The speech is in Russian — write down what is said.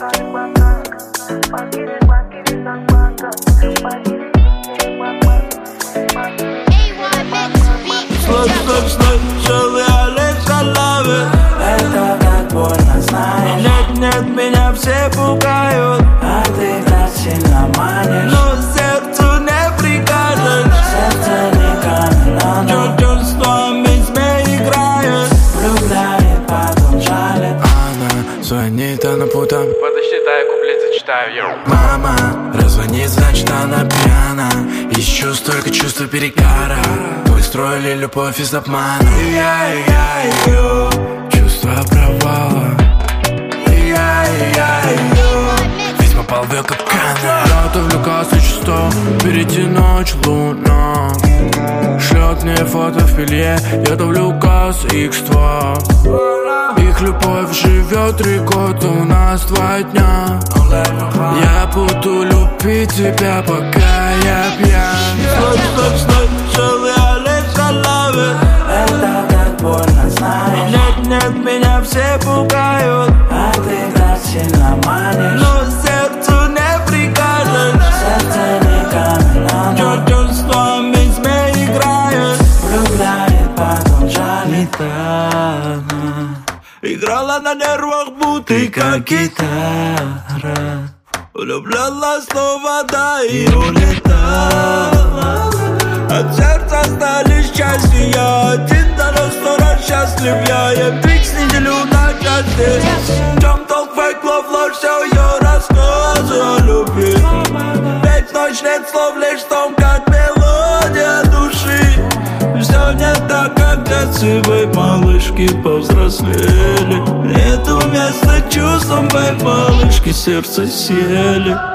Слышал я лишь о лаве. Это так больно, знаешь. Нет, меня все пугают, а ты так сильно манишь. но сердцу не прикажешь. Сердце не камень, но чувствами змей играет. влюбляет, потом жалит. Она звонит, она путом. Подосчитай, куплет зачитаю, йоу. Мама раззвонит, значит она пьяна. Ищу столько чувств перегара. Мы строили любовь из обмана. Чувство провала. Ведь попал в ее капкан. Готовлю кассу часов, впереди ночь луна. Шлет мне фото в белье, я давлю газ X2. Их любовь живет 3 года, у нас 2 дня. Я буду любить тебя, пока я пьян. Слышал я лишь о лаве. Это так больно, знаешь. Нет, меня все пугают, а ты так сильно манишь. но сердцу не прикажешь. Сердце не камень, но чувствами змей играет. влюбляет, потом жалит. Играла на нервах, будто как Гитара. влюблялась снова, да, и улетала. От сердца остались части. Я один, да на 100 раз счастлив. Я ем твикс неделю на части. В чем толк, фейк, лов, ложь, все ее рассказы о любви. Ведь ночь нет слов, лишь том, как мелодия души. Все не так, как детстве, бэйб, малышки повзрослели. Нету места чувствам, бэйб, малышки сердце съели.